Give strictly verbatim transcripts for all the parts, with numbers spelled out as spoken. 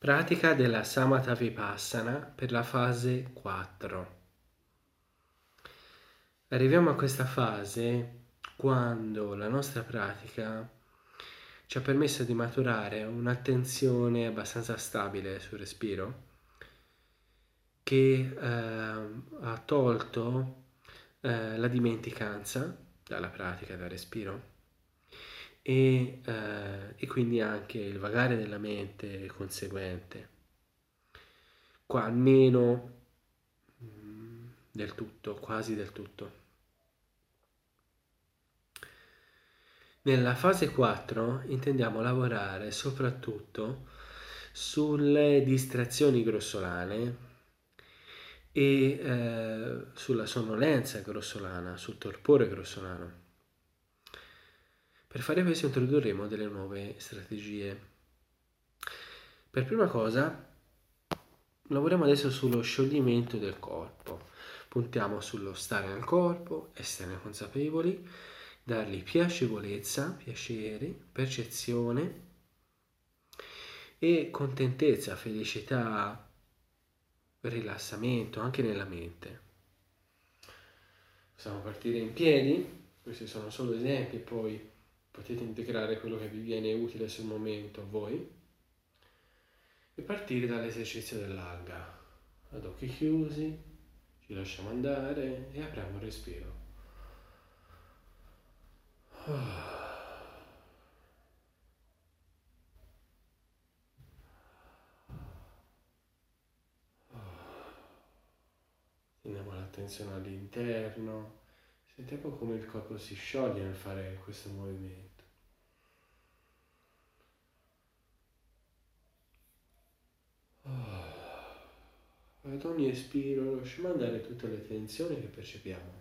Pratica della Samatha Vipassana per la fase quattro. Arriviamo a questa fase quando la nostra pratica ci ha permesso di maturare un'attenzione abbastanza stabile sul respiro, che eh, ha tolto eh, la dimenticanza dalla pratica del respiro e, eh, e quindi anche il vagare della mente conseguente. Qua almeno mm, del tutto, quasi del tutto. Nella fase quattro intendiamo lavorare soprattutto sulle distrazioni grossolane e eh, sulla sonnolenza grossolana, sul torpore grossolano. Per fare questo introdurremo delle nuove strategie. Per prima cosa lavoriamo adesso sullo scioglimento del corpo. Puntiamo sullo stare nel corpo, esserne consapevoli, dargli piacevolezza, piacere, percezione e contentezza, felicità, rilassamento anche nella mente. Possiamo partire in piedi, questi sono solo esempi, poi potete integrare quello che vi viene utile sul momento a voi e partire dall'esercizio dell'alga. Ad occhi chiusi, ci lasciamo andare e apriamo il respiro. Teniamo l'attenzione all'interno, sentiamo come il corpo si scioglie nel fare questo movimento. Ad ogni espiro lasciamo andare tutte le tensioni che percepiamo.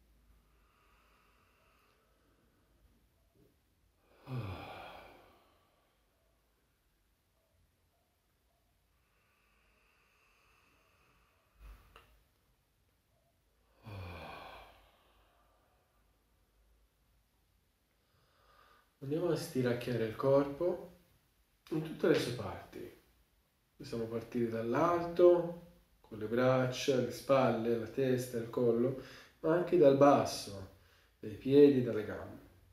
Andiamo a stiracchiare il corpo in tutte le sue parti. Possiamo partire dall'alto, con le braccia, le spalle, la testa, il collo, ma anche dal basso, dai piedi, dalle gambe.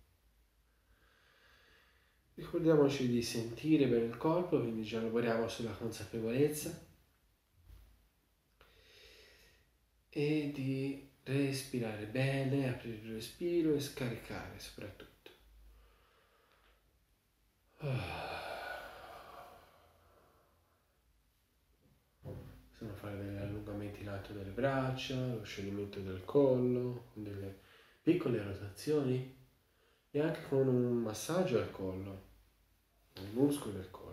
Ricordiamoci di sentire bene il corpo, quindi già lavoriamo sulla consapevolezza e di respirare bene, aprire il respiro e scaricare soprattutto. Possiamo fare degli allungamenti in alto delle braccia, lo scioglimento del collo, con delle piccole rotazioni e anche con un massaggio al collo, ai muscoli del collo.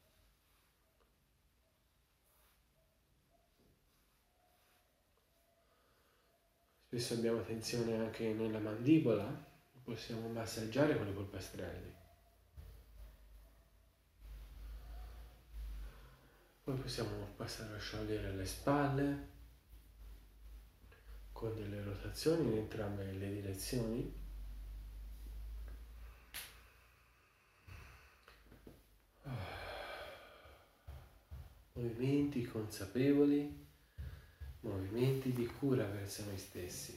Spesso abbiamo tensione anche nella mandibola, possiamo massaggiare con le polpastrelli. Poi possiamo passare a sciogliere le spalle con delle rotazioni in entrambe le direzioni. Movimenti consapevoli, movimenti di cura verso noi stessi.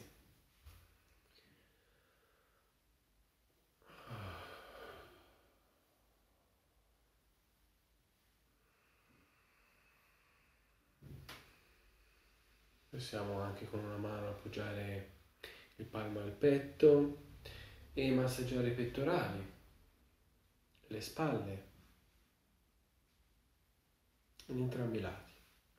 Possiamo anche con una mano appoggiare il palmo al petto e massaggiare i pettorali, le spalle, in entrambi i lati.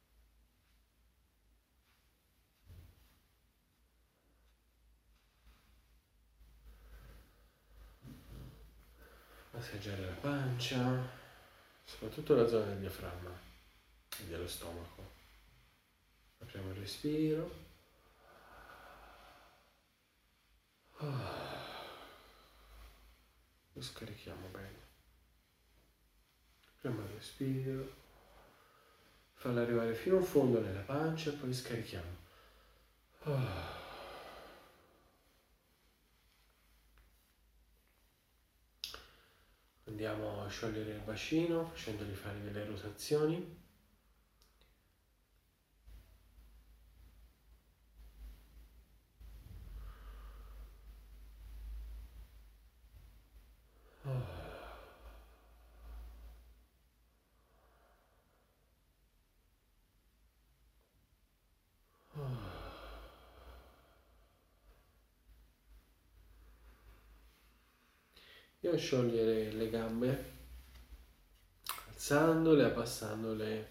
Massaggiare la pancia, soprattutto la zona del diaframma e dello stomaco. Apriamo il respiro. Lo scarichiamo bene. Apriamo il respiro. Fallo arrivare fino in fondo nella pancia e poi scarichiamo. Andiamo a sciogliere il bacino facendogli fare delle rotazioni. E a sciogliere le gambe, alzandole, abbassandole,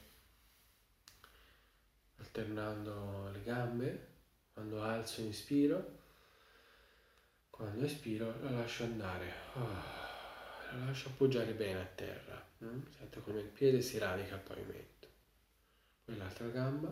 alternando le gambe. Quando alzo inspiro, quando espiro la lascio andare, la lascio appoggiare bene a terra. Sento come il piede si radica al pavimento. Poi l'altra gamba.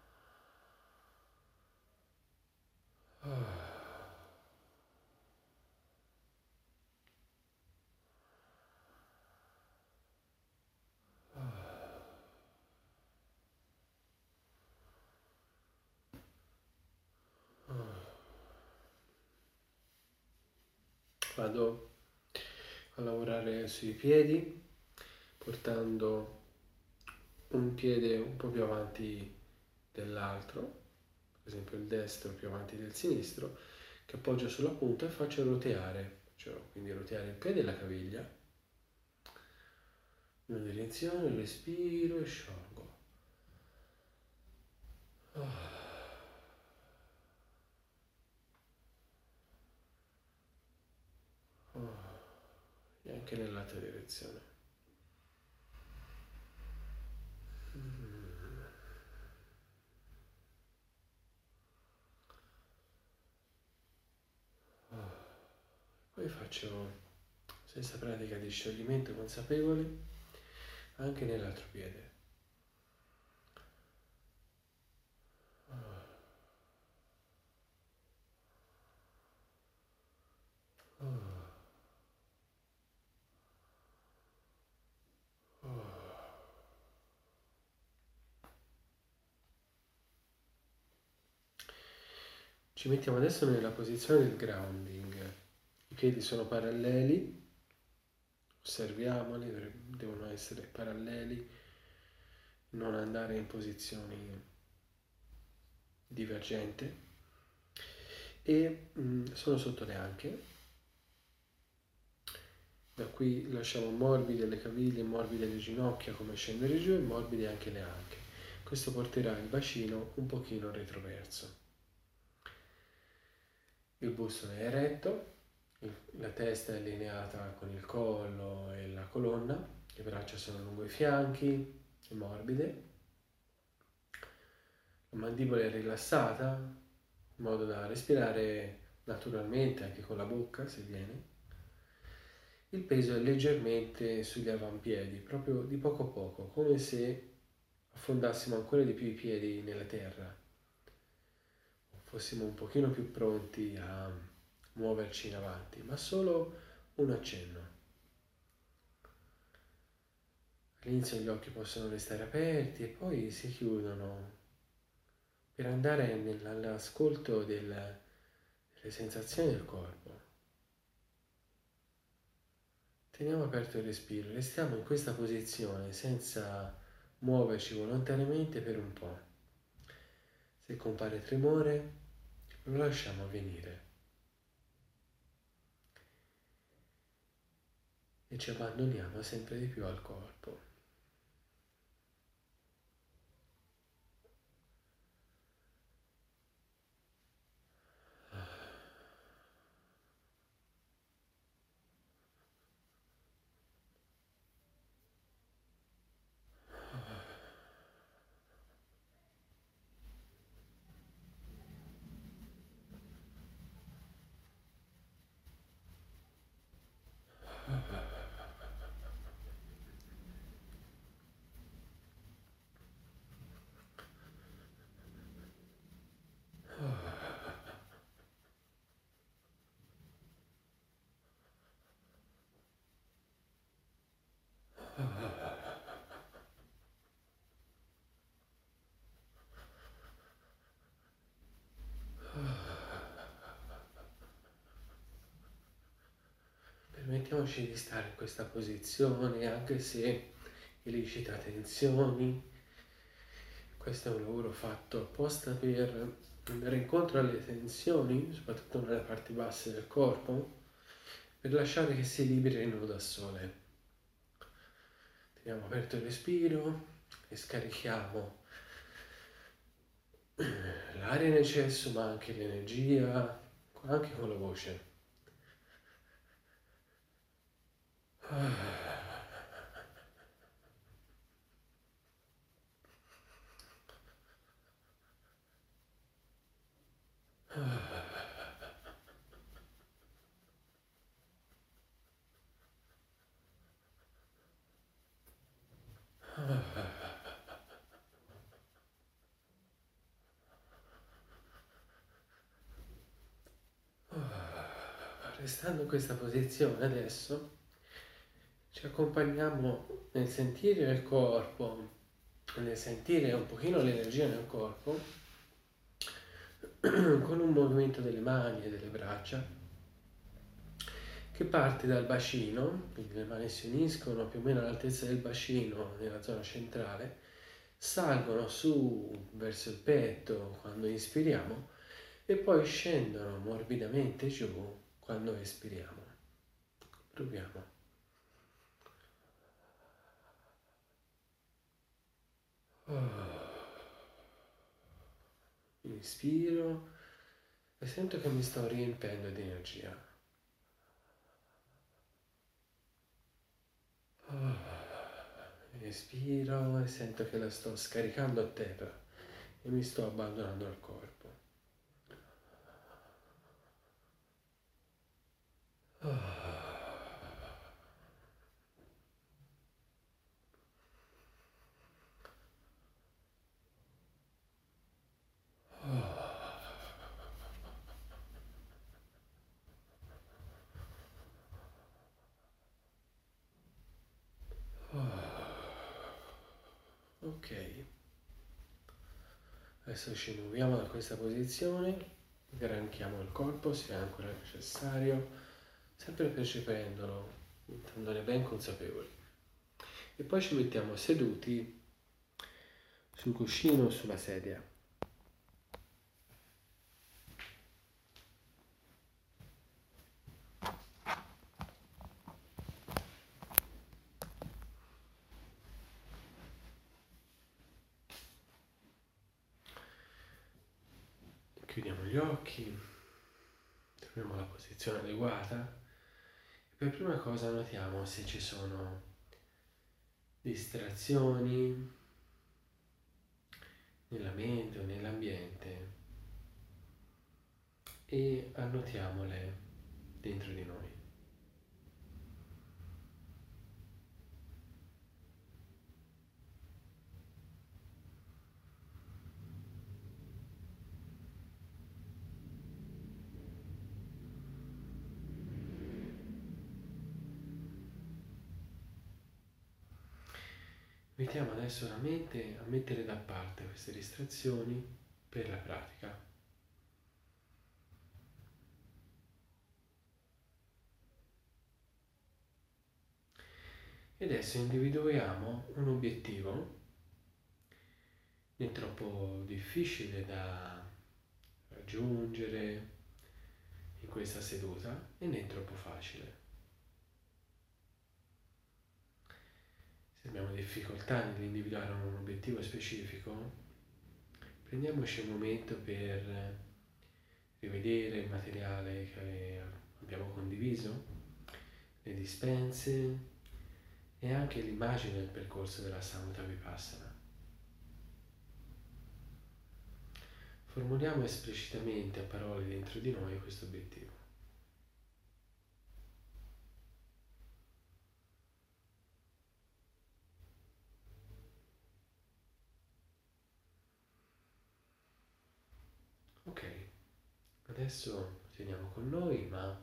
Vado a lavorare sui piedi, portando un piede un po' più avanti dell'altro, per esempio il destro più avanti del sinistro, che appoggio sulla punta e faccio roteare, cioè, quindi roteare il piede e la caviglia. Una direzione, respiro e sciolgo. Oh. Oh. E anche nell'altra direzione. Mm. Oh. Poi faccio stessa pratica di scioglimento consapevole anche nell'altro piede. Ci mettiamo adesso nella posizione del grounding. I piedi sono paralleli, osserviamoli, devono essere paralleli, non andare in posizioni divergenti. E mh, sono sotto le anche. Da qui lasciamo morbide le caviglie, morbide le ginocchia come scendere giù e morbide anche le anche. Questo porterà il bacino un pochino retroverso. Il busto è eretto, la testa è allineata con il collo e la colonna, le braccia sono lungo i fianchi e morbide, la mandibola è rilassata in modo da respirare naturalmente anche con la bocca se viene. Il peso è leggermente sugli avampiedi, proprio di poco a poco, come se affondassimo ancora di più i piedi nella terra, fossimo un pochino più pronti a muoverci in avanti, ma solo un accenno. All'inizio gli occhi possono restare aperti e poi si chiudono per andare nell'ascolto delle sensazioni del corpo. Teniamo aperto il respiro, restiamo in questa posizione senza muoverci volontariamente per un po'. Se compare tremore, lo lasciamo avvenire e ci abbandoniamo sempre di più al corpo. permettiamoci di stare in questa posizione, anche se elicita tensioni. Questo è un lavoro fatto apposta per andare incontro alle tensioni, soprattutto nelle parti basse del corpo, per lasciare che si liberino da sole. Teniamo aperto il respiro e scarichiamo l'aria in eccesso, ma anche l'energia, anche con la voce. Restando in questa posizione adesso, ci accompagniamo nel sentire il corpo, nel sentire un pochino l'energia nel corpo, con un movimento delle mani e delle braccia, che parte dal bacino, quindi le mani si uniscono più o meno all'altezza del bacino, nella zona centrale, salgono su verso il petto quando inspiriamo e poi scendono morbidamente giù quando espiriamo. Proviamo. Inspiro e sento che mi sto riempendo di energia. Espiro e sento che la sto scaricando a terra e mi sto abbandonando al corpo. Ok, adesso ci muoviamo da questa posizione, granchiamo il corpo se è ancora necessario, sempre percependolo, diventandone ben consapevoli. E poi ci mettiamo seduti sul cuscino o sulla sedia. Chiudiamo gli occhi, troviamo la posizione adeguata e per prima cosa notiamo se ci sono distrazioni nella mente o nell'ambiente e annotiamole dentro di noi. Invitiamo adesso la mente a mettere da parte queste distrazioni per la pratica. E adesso individuiamo un obiettivo né troppo difficile da raggiungere in questa seduta e né troppo facile. Se abbiamo difficoltà nell'individuare un obiettivo specifico, prendiamoci un momento per rivedere il materiale che abbiamo condiviso, le dispense e anche l'immagine del percorso della Samhita Vipassana. Formuliamo esplicitamente a parole dentro di noi questo obiettivo. Ok, adesso lo teniamo con noi, ma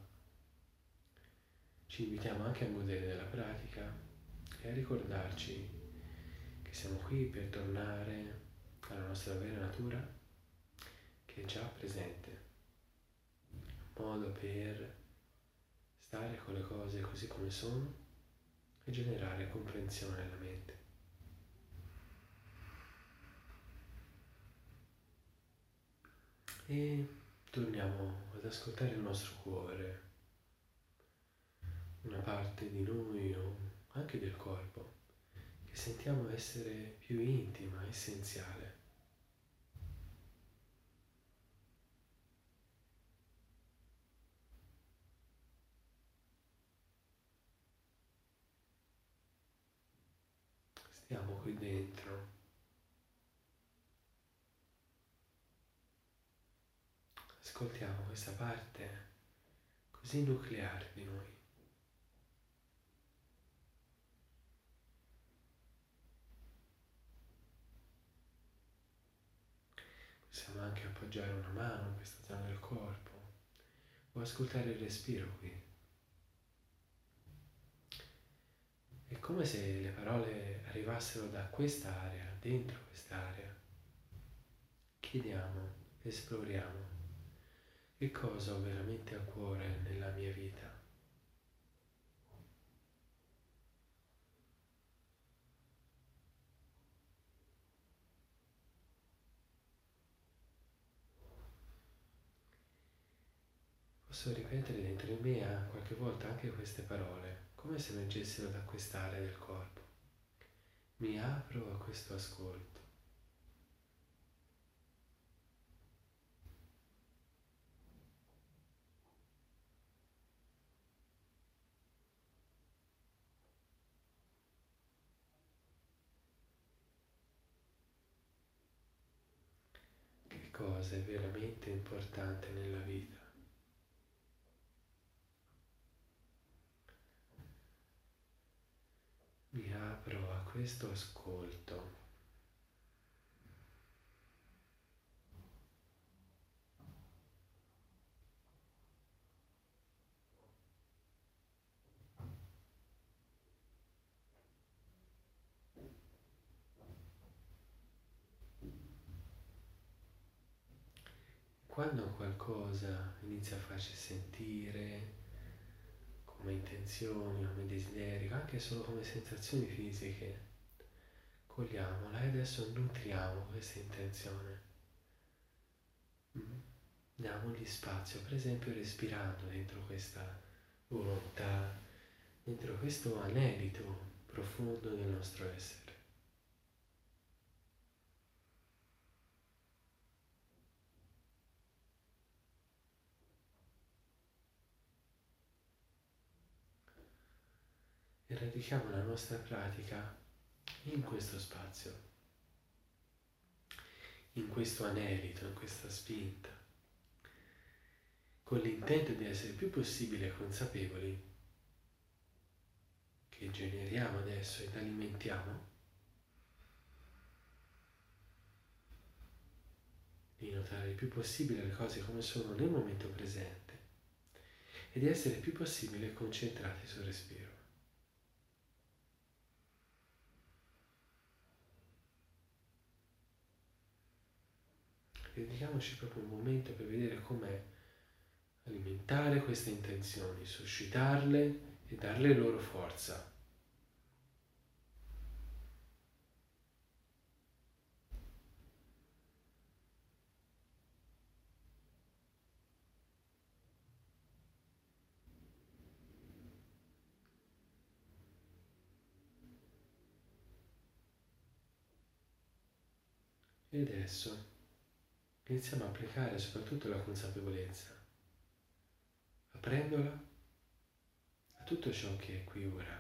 ci invitiamo anche a godere della pratica e a ricordarci che siamo qui per tornare alla nostra vera natura, che è già presente, in modo per stare con le cose così come sono e generare comprensione nella mente. E torniamo ad ascoltare il nostro cuore, una parte di noi o anche del corpo che sentiamo essere più intima, essenziale. Stiamo qui dentro, ascoltiamo questa parte così nucleare di noi. Possiamo anche appoggiare una mano in questa zona del corpo o ascoltare il respiro qui. È come se le parole arrivassero da quest'area, dentro quest'area. Chiediamo, esploriamo, che cosa ho veramente a cuore nella mia vita. Posso ripetere dentro di me a qualche volta anche queste parole, come se emergessero da quest'area del corpo. Mi apro a questo ascolto. Che cosa è veramente importante nella vita? Mi apro a questo ascolto. Quando qualcosa inizia a farci sentire come intenzioni, come desideri, anche solo come sensazioni fisiche, cogliamola e adesso nutriamo questa intenzione. Diamogli spazio, per esempio respirando dentro questa volontà, dentro questo anelito profondo del nostro essere. E radichiamo la nostra pratica in questo spazio, in questo anelito, in questa spinta, con l'intento di essere il più possibile consapevoli che generiamo adesso ed alimentiamo, di notare il più possibile le cose come sono nel momento presente e di essere il più possibile concentrati sul respiro. Dedichiamoci proprio un momento per vedere come alimentare queste intenzioni, suscitarle e darle loro forza. E adesso iniziamo a applicare soprattutto la consapevolezza, aprendola a tutto ciò che è qui ora.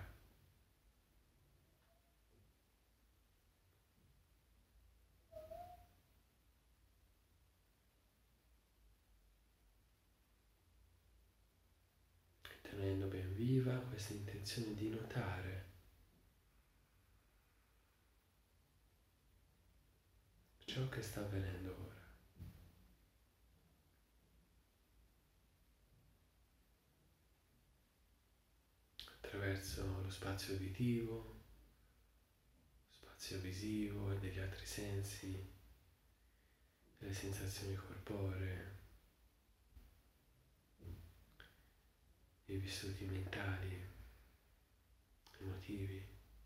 Tenendo ben viva questa intenzione di notare ciò che sta avvenendo ora. Attraverso lo spazio uditivo, spazio visivo e degli altri sensi, delle sensazioni corporee, dei vissuti mentali, emotivi.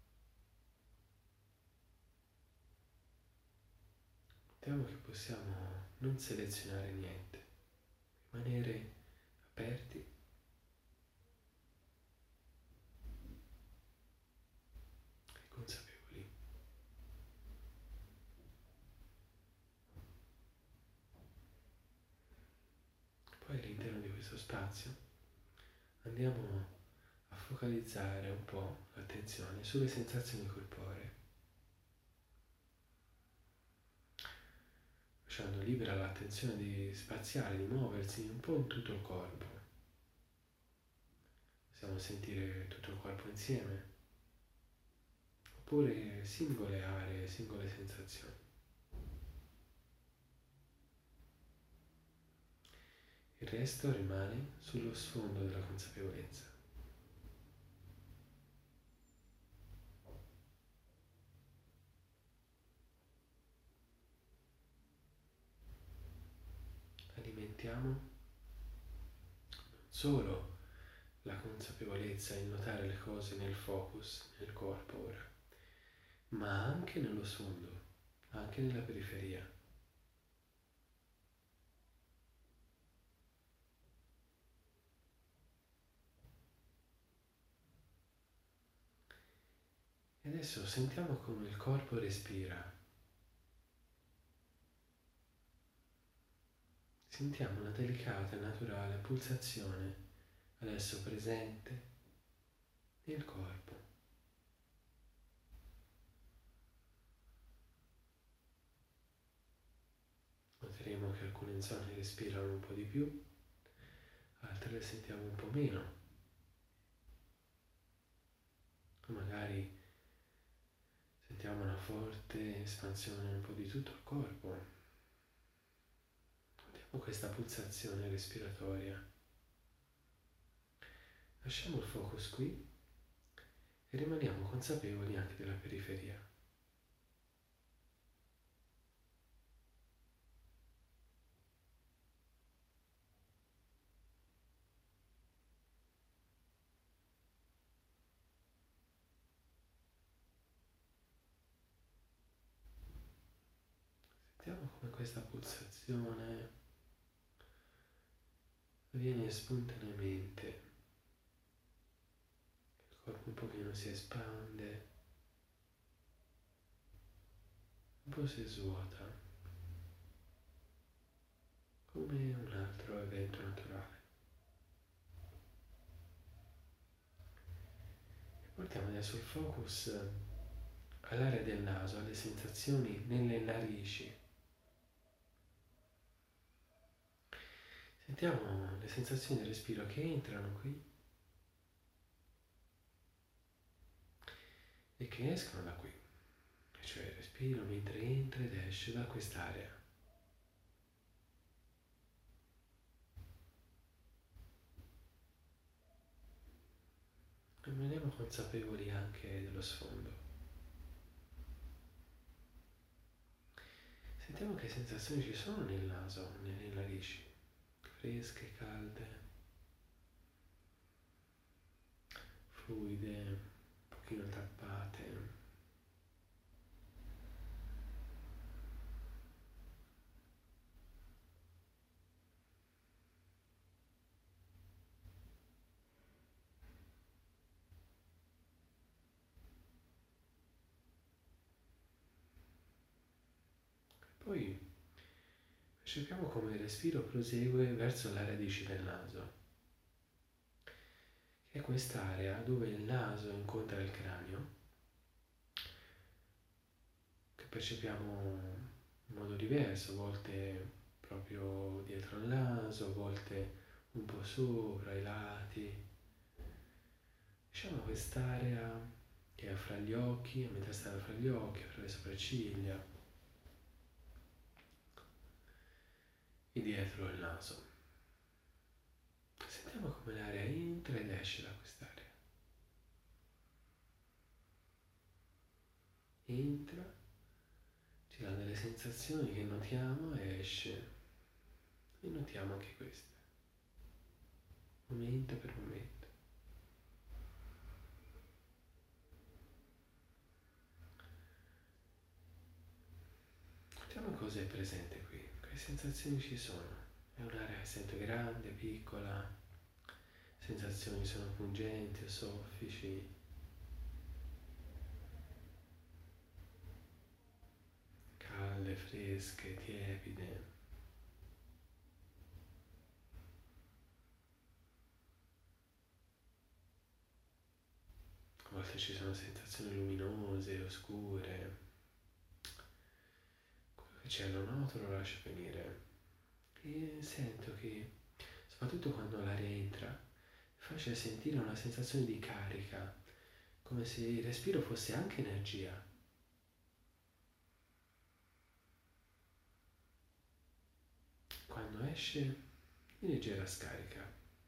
Notiamo che possiamo non selezionare niente, rimanere aperti e consapevoli. Poi all'interno di questo spazio andiamo a focalizzare un po' l'attenzione sulle sensazioni corporee, lasciando libera l'attenzione di spaziare, di muoversi un po' in tutto il corpo. Possiamo sentire tutto il corpo insieme, oppure singole aree, singole sensazioni. Il resto rimane sullo sfondo della consapevolezza. Alimentiamo non solo la consapevolezza in notare le cose nel focus, nel corpo ora, ma anche nello sfondo, anche nella periferia. E adesso sentiamo come il corpo respira. Sentiamo una delicata e naturale pulsazione adesso presente nel corpo. Noteremo che alcune zone respirano un po' di più, altre le sentiamo un po' meno. Magari sentiamo una forte espansione un po' di tutto il corpo. Notiamo questa pulsazione respiratoria. Lasciamo il focus qui e rimaniamo consapevoli anche della periferia. Sentiamo come questa pulsazione avviene spontaneamente. Il corpo un pochino si espande, un po' si svuota, come un altro evento naturale. E portiamo adesso il focus all'area del naso, alle sensazioni nelle narici. Sentiamo le sensazioni del respiro che entrano qui e che escono da qui, cioè il respiro mentre entra ed esce da quest'area. Rimaniamo consapevoli anche dello sfondo. Sentiamo che sensazioni ci sono nel naso, nelle narici, fresche, calde, fluide, un pochino tappate. Poi percepiamo come il respiro prosegue verso le radici del naso, che è quest'area dove il naso incontra il cranio, che percepiamo in modo diverso, a volte proprio dietro il naso, a volte un po' sopra, ai lati. Diciamo quest'area che è fra gli occhi, a metà strada fra gli occhi, fra le sopracciglia e dietro il naso. Sentiamo come l'aria entra ed esce da quest'area. Entra, ci dà delle sensazioni che notiamo e esce. E notiamo anche queste. momento per momento. Vediamo cosa è presente qui, che sensazioni ci sono. È un'area che sento grande, piccola, sensazioni sono pungenti o soffici, calde, fresche, tiepide. A volte ci sono sensazioni luminose, oscure. Quello che c'è lo noto, lo lascio venire. E sento che, soprattutto quando l'aria entra, mi faccia sentire una sensazione di carica, come se il respiro fosse anche energia. Quando esce, di leggera scarica.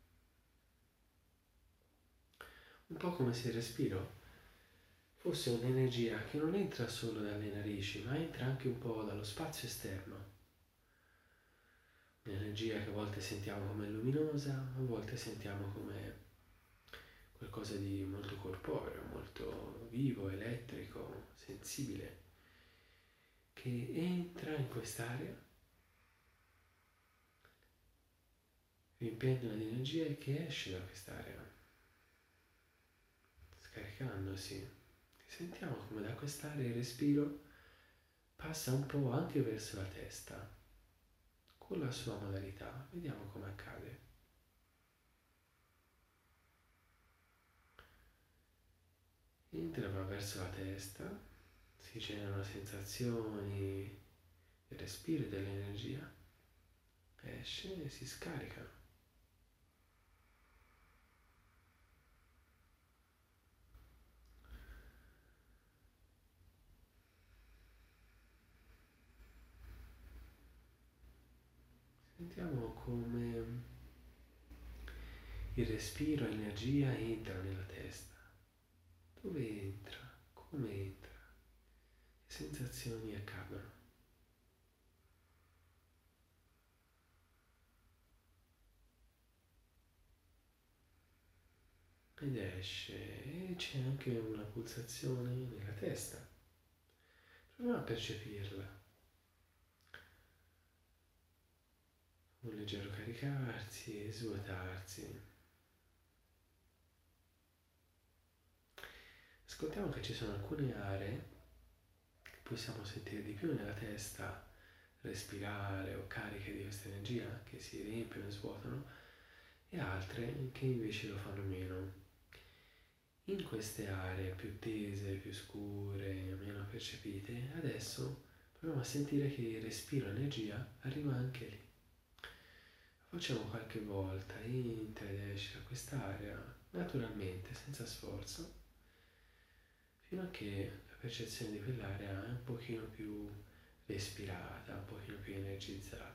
Un po' come se il respiro fosse un'energia che non entra solo dalle narici, ma entra anche un po' dallo spazio esterno. Un'energia che a volte sentiamo come luminosa, a volte sentiamo come qualcosa di molto corporeo, molto vivo, elettrico, sensibile, che entra in quest'area, riempiendola di energia e che esce da quest'area, scaricandosi. Sentiamo come da quest'area il respiro passa un po' anche verso la testa, con la sua modalità. Vediamo come accade. Entra va verso la testa, si generano sensazioni del respiro e dell'energia, esce e si scarica. Sentiamo come il respiro e l'energia entrano nella testa. Dove entra? Come entra? Che sensazioni accadono? Ed esce e c'è anche una pulsazione nella testa. Proviamo a percepirla. Un leggero caricarsi e svuotarsi. Ascoltiamo che ci sono alcune aree che possiamo sentire di più nella testa, respirare o cariche di questa energia che si riempiono e svuotano, e altre che invece lo fanno meno. In queste aree più tese, più scure, meno percepite, adesso proviamo a sentire che il respiro e l'energia arriva anche lì. Lo facciamo qualche volta, entra ed esce da quest'area, naturalmente, senza sforzo, fino a che la percezione di quell'area è un pochino più respirata, un pochino più energizzata.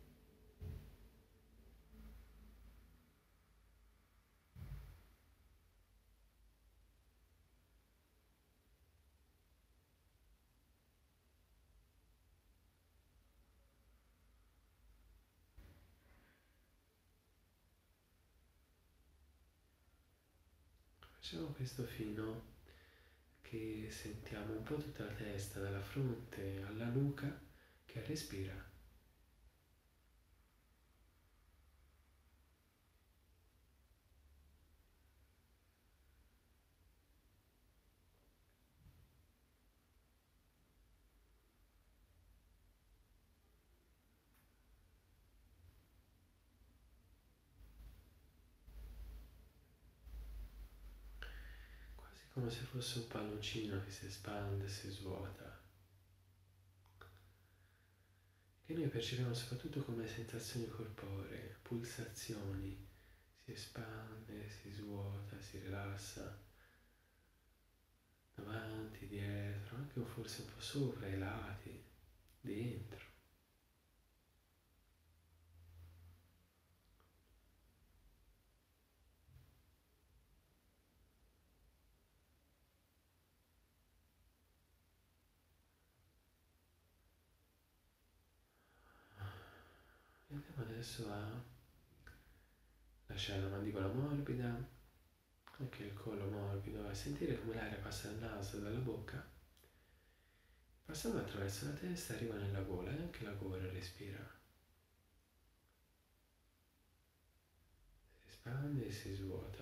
Facciamo questo fino che sentiamo un po' tutta la testa, dalla fronte alla nuca, che respira. Quasi come se fosse un palloncino che si espande e si svuota, che noi percepiamo soprattutto come sensazioni corporee, pulsazioni, si espande, si svuota, si rilassa, davanti, dietro, anche forse un po' sopra, ai lati, dentro. E andiamo adesso a lasciare la mandibola morbida, anche il collo morbido, e sentire come l'aria passa dal naso e dalla bocca, passando attraverso la testa, arriva nella gola e anche la gola respira. Si espande e si svuota.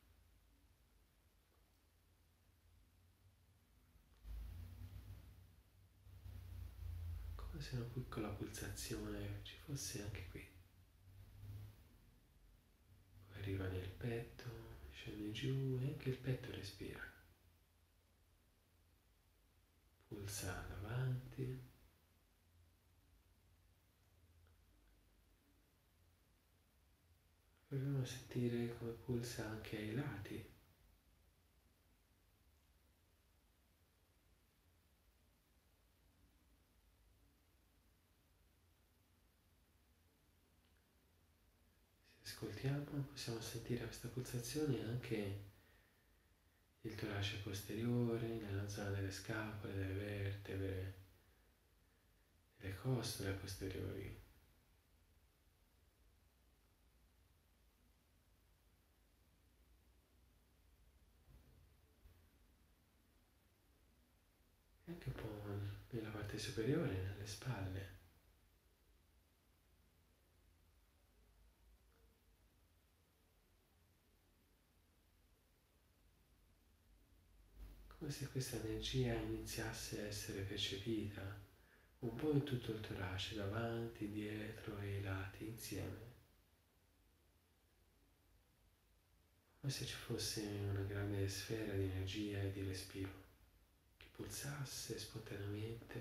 Come se una piccola pulsazione ci fosse anche qui. Poi arriva nel petto, scende giù e anche il petto respira. Pulsa davanti. Proviamo a sentire come pulsa anche ai lati. Se ascoltiamo possiamo sentire questa pulsazione anche il torace posteriore, nella zona delle scapole, delle vertebre, delle costole posteriori. E anche un po' nella parte superiore, nelle spalle. Come se questa energia iniziasse a essere percepita un po' in tutto il torace, davanti, dietro e ai lati, insieme. Come se ci fosse una grande sfera di energia e di respiro che pulsasse spontaneamente.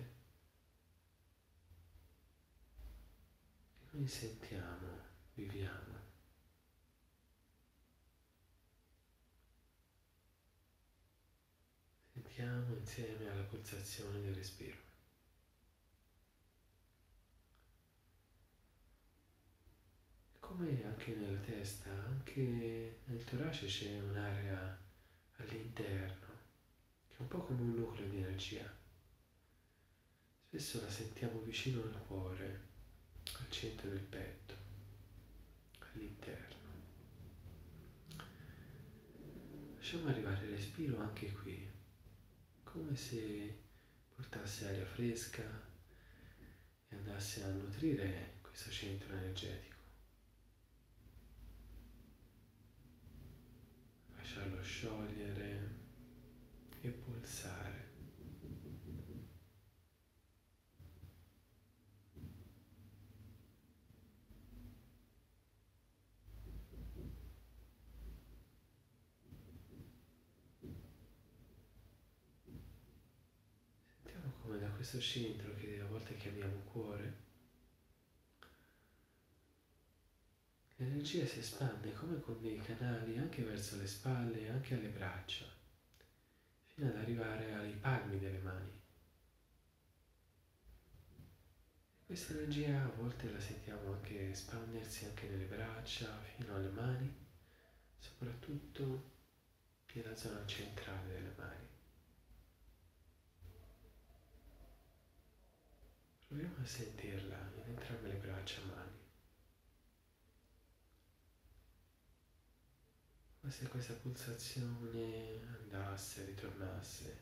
E noi sentiamo, viviamo. Sentiamo insieme alla pulsazione del respiro. Come anche nella testa, anche nel torace c'è un'area all'interno, che è un po' come un nucleo di energia. Spesso la sentiamo vicino al cuore, al centro del petto, all'interno. Lasciamo arrivare il respiro anche qui, come se portasse aria fresca e andasse a nutrire questo centro energetico. Lasciarlo sciogliere e pulsare. Sentiamo come da questo centro, che a volte chiamiamo cuore, l'energia si espande come con dei canali anche verso le spalle e anche alle braccia, fino ad arrivare ai palmi delle mani. Questa energia a volte la sentiamo anche espandersi anche nelle braccia, fino alle mani, soprattutto nella zona centrale delle mani. Proviamo a sentirla in entrambe le braccia e mani. Come se questa pulsazione andasse, ritornasse,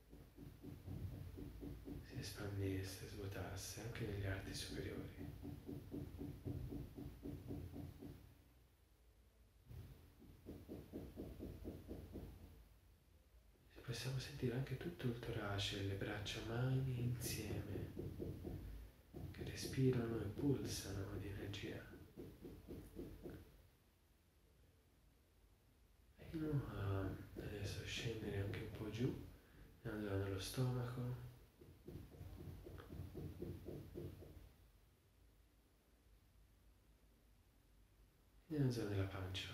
si espandesse, svuotasse anche negli arti superiori. Possiamo sentire anche tutto il torace e le braccia e mani insieme, che respirano e pulsano di energia. Fino a adesso scendere anche un po' giù, andando nello stomaco. E nella zona della pancia.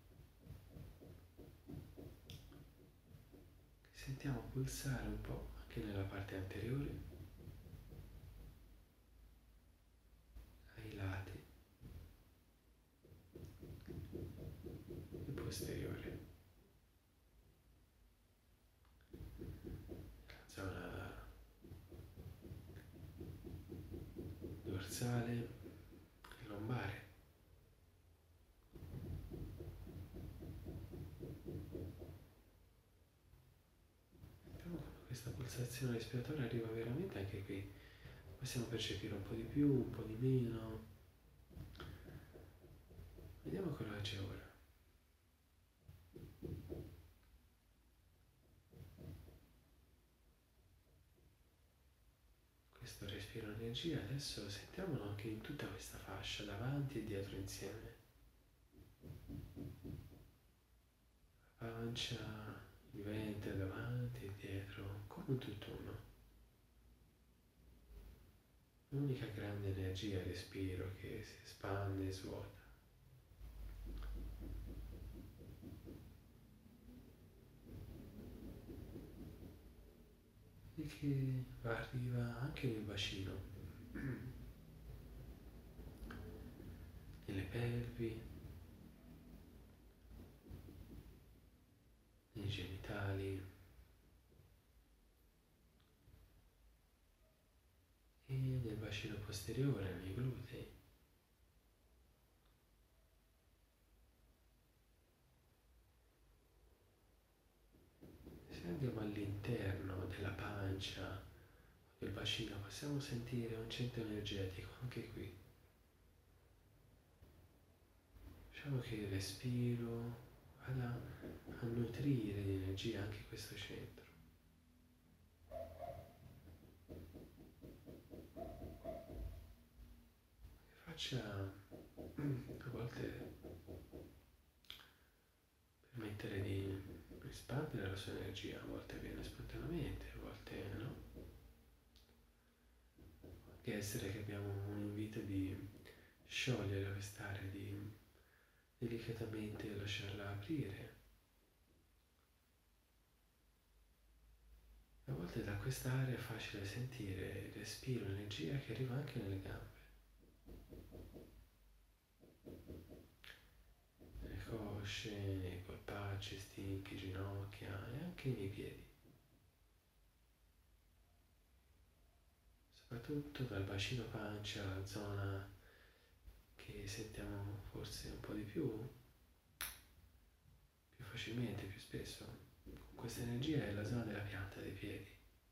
Sentiamo pulsare un po' anche nella parte anteriore, ai lati e posteriore. La zona dorsale e lombare. circolazione respiratoria arriva veramente anche qui. Possiamo percepire un po' di più, un po' di meno. Vediamo quello che c'è ora. Questo respiro energia, adesso sentiamolo anche in tutta questa fascia, davanti e dietro insieme. La pancia, il ventre davanti e dietro, come un tutt'uno. Un'unica grande energia, respiro che si espande e svuota. E che arriva anche nel bacino, nelle pelvi, nei genitali e nel bacino posteriore, nei glutei. Se andiamo all'interno della pancia o del bacino possiamo sentire un centro energetico anche qui. Lasciamo che il respiro vada a nutrire di energia anche questo centro. Che faccia a volte permettere di espandere la sua energia, a volte viene spontaneamente, a volte no. Può essere che abbiamo un invito di sciogliere quest'area, di delicatamente lasciarla aprire. A volte da quest'area è facile sentire il respiro, l'energia che arriva anche nelle gambe, nelle cosce, nei polpacci, stinchi, ginocchia e anche nei piedi. Soprattutto dal bacino pancia, la zona che sentiamo forse un po' di più, più facilmente, più spesso. Con questa energia è la zona della pianta dei piedi.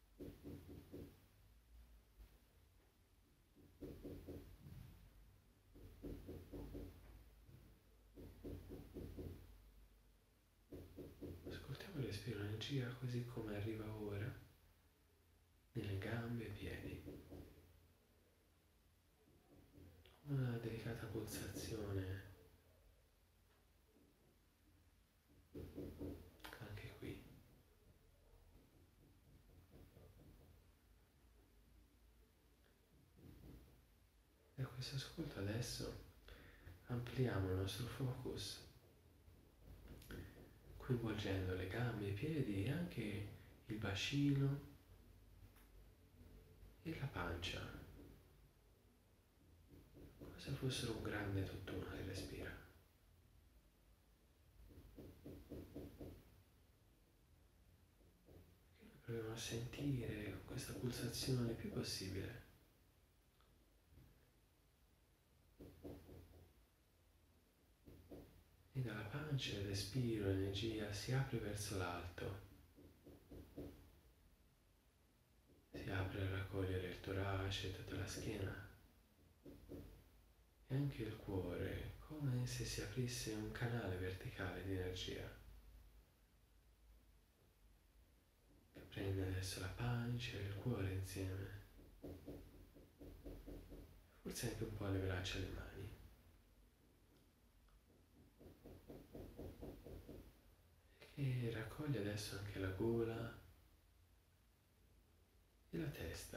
Ascoltiamo il respiro, l'energia così come arriva ora nelle gambe e piedi. Una delicata pulsazione anche qui. Da questo ascolto adesso ampliamo il nostro focus, coinvolgendo le gambe, i piedi e anche il bacino e la pancia, come se fossero un grande tutt'uno che respira. Proviamo a sentire questa pulsazione il più possibile. E dalla pancia il respiro, l'energia si apre verso l'alto. Si apre a raccogliere il torace, tutta la schiena e anche il cuore, come se si aprisse un canale verticale di energia che prende adesso la pancia e il cuore insieme, forse anche un po' le braccia e le mani. E raccoglie adesso anche la gola e la testa.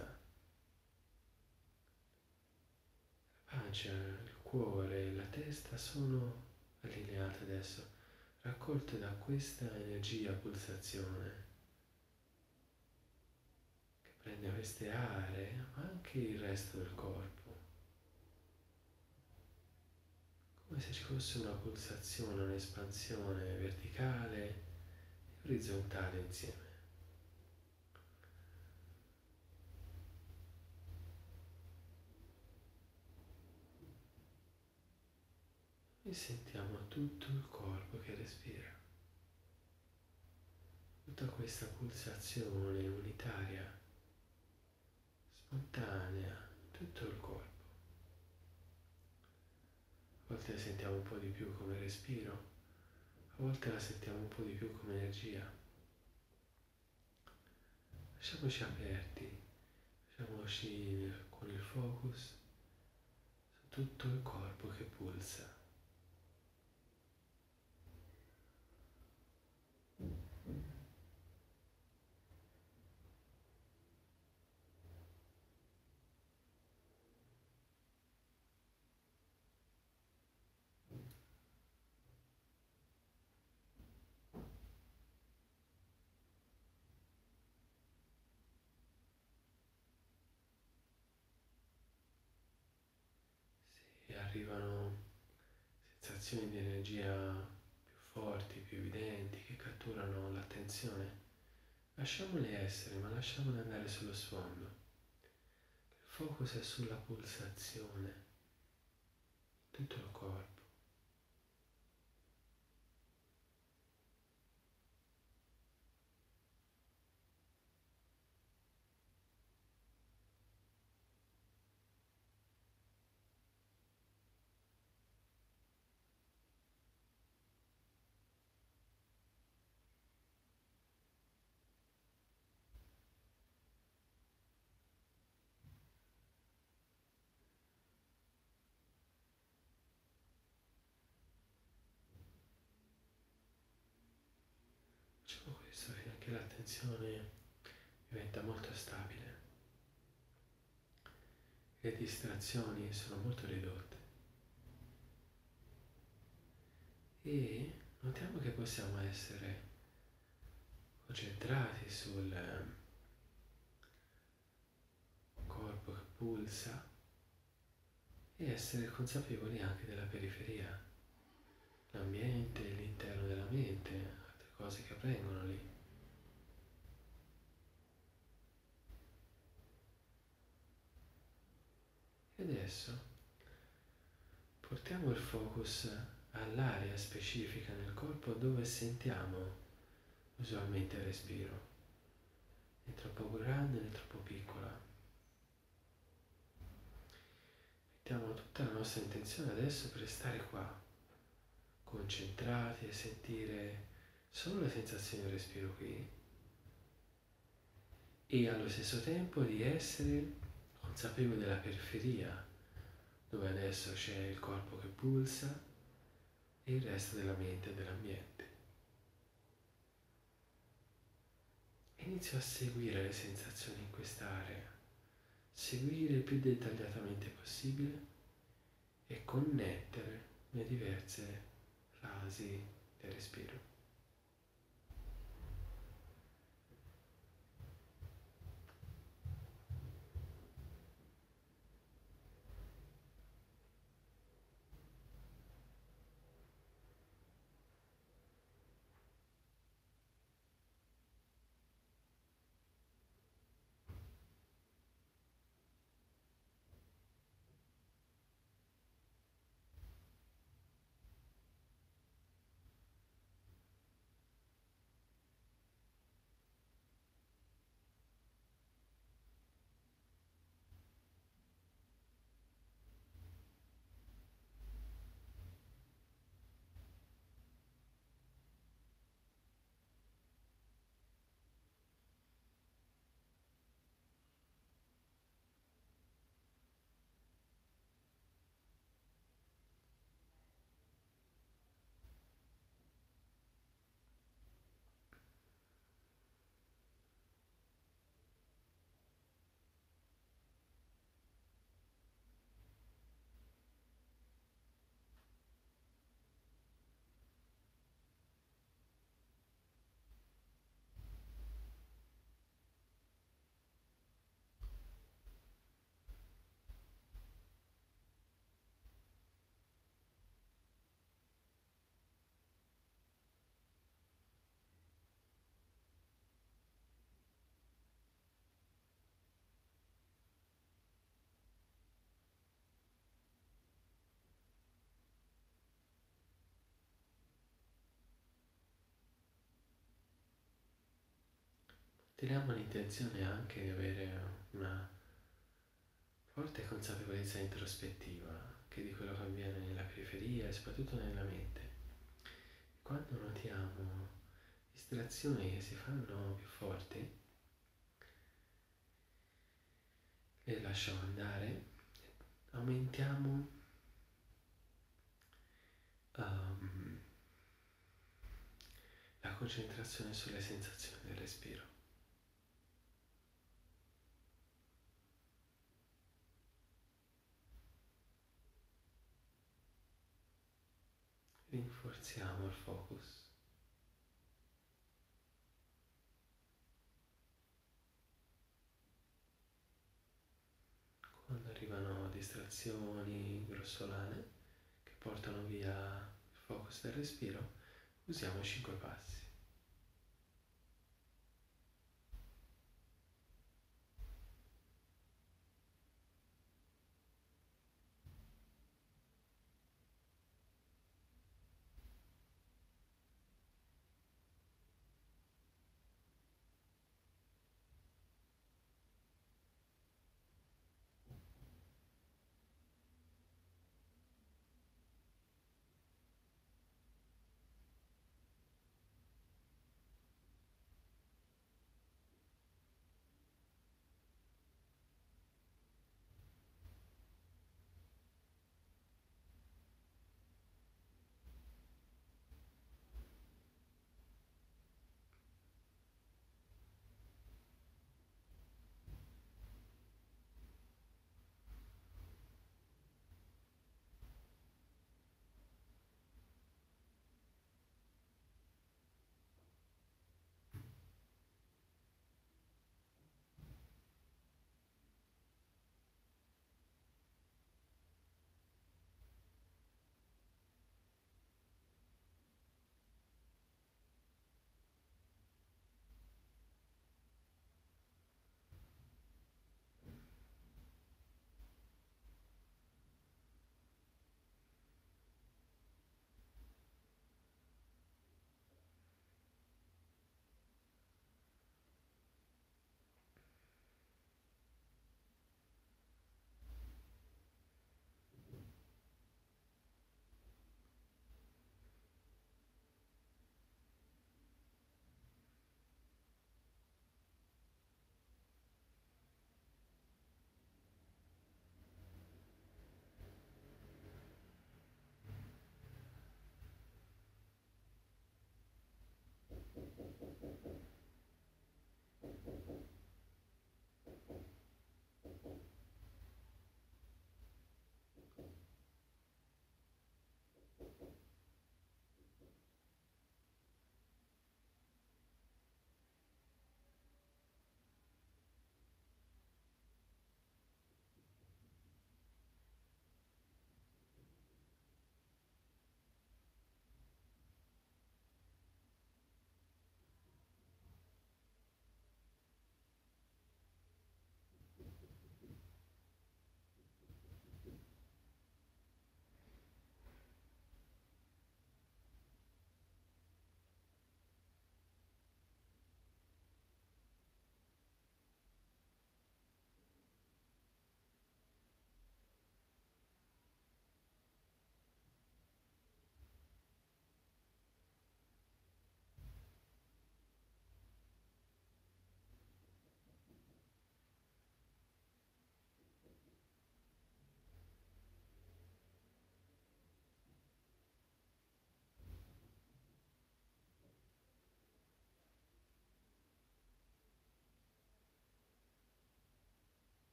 La pancia, il cuore e la testa sono allineate adesso, raccolte da questa energia pulsazione che prende queste aree, ma anche il resto del corpo, come se ci fosse una pulsazione, un'espansione verticale e orizzontale insieme. E sentiamo tutto il corpo che respira. Tutta questa pulsazione unitaria spontanea, tutto il corpo. A volte la sentiamo un po' di più come respiro, a volte la sentiamo un po' di più come energia. Lasciamoci aperti, lasciamoci con il focus su tutto il corpo che pulsa. E arrivano sensazioni di energia più forti, più evidenti, che catturano l'attenzione. Lasciamole essere, ma lasciamole andare sullo sfondo. Il focus è sulla pulsazione, in tutto il corpo. Facciamo questo fino a che l'attenzione diventa molto stabile. Le distrazioni sono molto ridotte. E notiamo che possiamo essere concentrati sul corpo che pulsa e essere consapevoli anche della periferia, l'ambiente, l'interno della mente, altre cose che avvengono lì. E adesso portiamo il focus all'area specifica nel corpo dove sentiamo usualmente il respiro, né troppo grande né troppo piccola. Mettiamo tutta la nostra intenzione adesso per stare qua, concentrati e sentire solo le sensazioni del respiro qui e allo stesso tempo di essere consapevoli della periferia, dove adesso c'è il corpo che pulsa e il resto della mente e dell'ambiente. Inizio a seguire le sensazioni in quest'area, seguire il più dettagliatamente possibile e connettere le diverse fasi del respiro. Teniamo l'intenzione anche di avere una Forte consapevolezza introspettiva che di quello che avviene nella periferia e soprattutto nella mente. Quando notiamo distrazioni che si fanno più forti, le lasciamo andare, aumentiamo um, la concentrazione sulle sensazioni del respiro. Rinforziamo il focus. Quando arrivano distrazioni grossolane che portano via il focus del respiro, usiamo i cinque passi.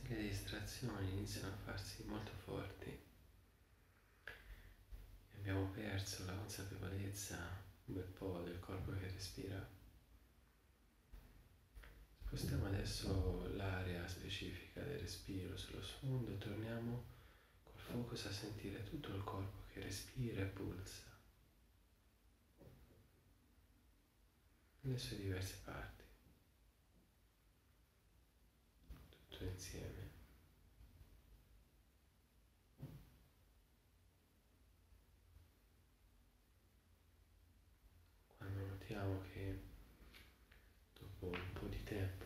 le distrazioni iniziano a farsi molto forti e abbiamo perso la consapevolezza un bel po' del corpo che respira. Spostiamo adesso l'area specifica del respiro sullo sfondo e torniamo col focus a sentire tutto il corpo che respira e pulsa nelle sue diverse parti, tutto insieme. Quando notiamo che dopo un po' di tempo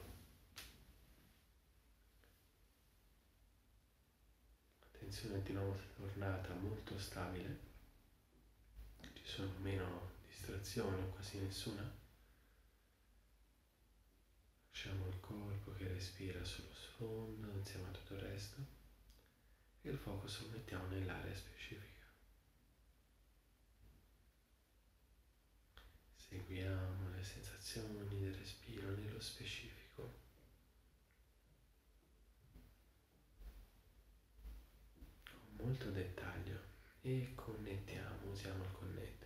la tensione è di nuovo tornata molto stabile, ci sono meno distrazioni o quasi nessuna, lasciamo il corpo che respira sullo sfondo insieme a tutto il resto e il focus lo mettiamo nell'area specifica. Seguiamo le sensazioni del respiro nello specifico. Con molto dettaglio e connettiamo, usiamo il connettere.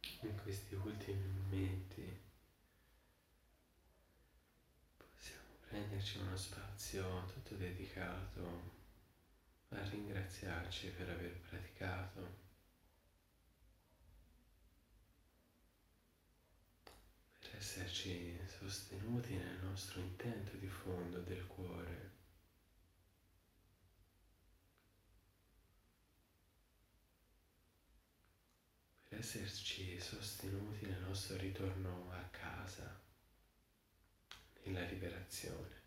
In questi ultimi momenti possiamo prenderci uno spazio tutto dedicato a ringraziarci per aver praticato, per esserci sostenuti nel nostro intento di fondo del cuore, per esserci sostenuti nel nostro ritorno a casa, nella liberazione.